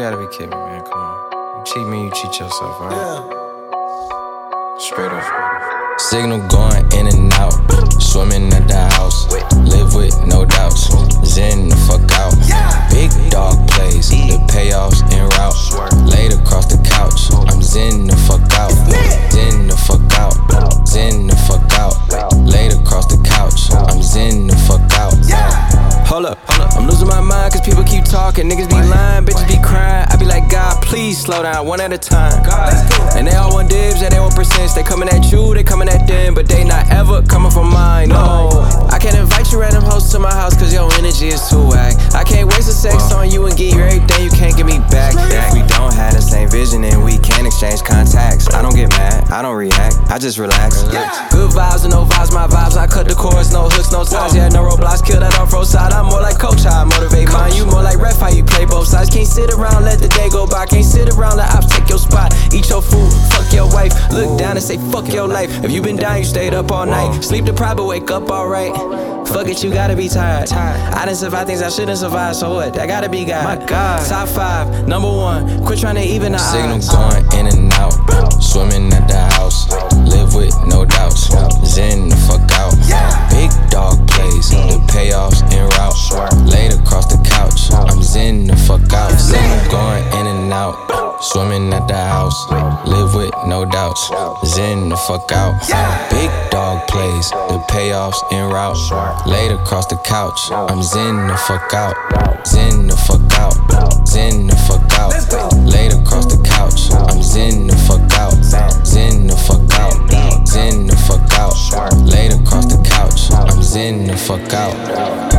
gotta be kidding me, man. Come on. You cheat me, you cheat yourself, alright? Yeah. Straight up. Signal going in and out. Swimming at the house. Live with no doubts. Zen the fuck out. Big dog plays. The payoffs en route. Laid across the couch. I'm zen the fuck out. Zen the fuck out. Zen the fuck out. Laid across the couch. I'm zen the fuck out. Hold up, I'm losing my mind cause people keep talking. Niggas be lying, bitches be crying. I be like, God, please slow down, one at a time. And they all want dibs, and they want percents. They coming at you, they coming at them, but they not ever coming from mine, no. I can't invite you random hoes to my house cause your energy is too whack. I can't waste a sex on you and give you everything you can't give me back. If we don't have the same vision and we can't exchange contacts, I don't get mad, I don't react, I just relax. Good vibes and no vibes, my vibes, I cut the cords, no hooks, no ties, yeah, no roadblocks, kill that off-road side. I'm more like coach, I motivate mine. You more like ref, how you play both sides. Can't sit around, let the day go by. Can't sit around, let ops take your spot. Eat your food, fuck your wife. Look down and say fuck your life. If you been down, you stayed up all night. Sleep deprived, but wake up alright. Fuck it, you gotta be tired. I didn't survive things I shouldn't survive, so what? I gotta be God. My God. Top 5, number 1. Quit trying to even the odds. Signal going in and out. Swimming at the house. Live with no doubts. Zen the fuck out. Big dog plays. The payoffs en route. Laid across the couch. I'm zen the fuck out. Signal going in and out. Swimming at the house. Live with no doubts. Zen the fuck out. Big dog plays. The payoffs en route. Laid across the couch. I'm zen the fuck out. Zen the fuck out. Zen the fuck out. Laid across the couch. I'm zen the fuck out. Zen the fuck out. Zen the fuck out. Laid across the couch. I'm zen the fuck out.